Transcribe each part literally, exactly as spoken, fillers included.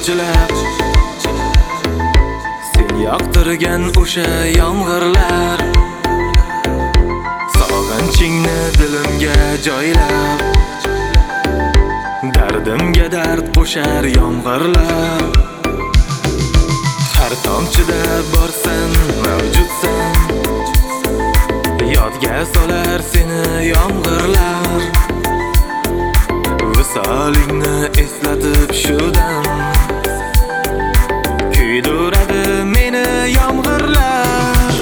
tomchilab sen yoqtirgan o'sha yomg'irlar sog'inchingni dilimga joylab dardimga dard qo'shar yomg'irlar har tomchida borsan mavjudsan yodga solar seni yomg'irlar visolingni eslatib shu dam kuydiradi meni yomg'irlar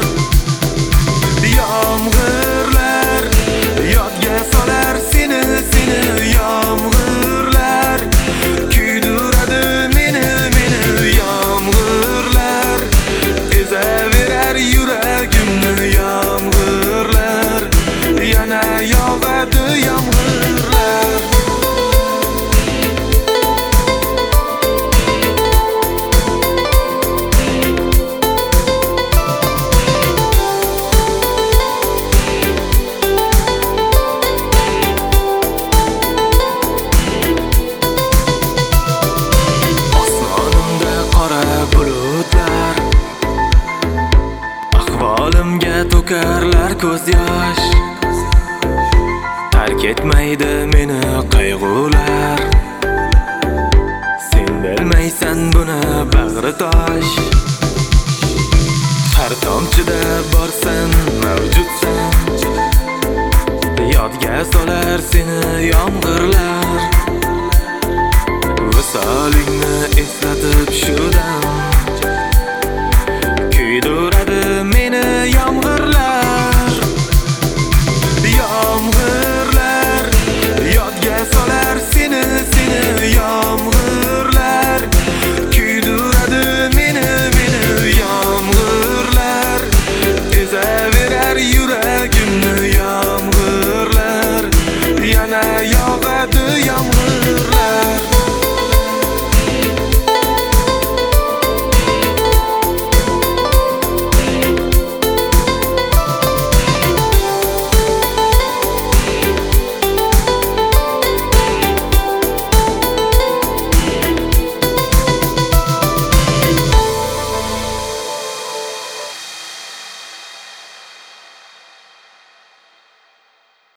yomg'irlar yodga solar seni seni yomg'irlar kuydiradi meni meni yomg'irlar ezaverar yuragimni yomg'irlar yana yog'adi yomg'irlar ahvolimga to'karlar ko'z yosh tark etmaydi meni qayg'ular sen bilmaysan buni bag'ri tosh har tomchida borsan mavjudsan yodga solar seni yomg'irlar visolingni eslatib shu dam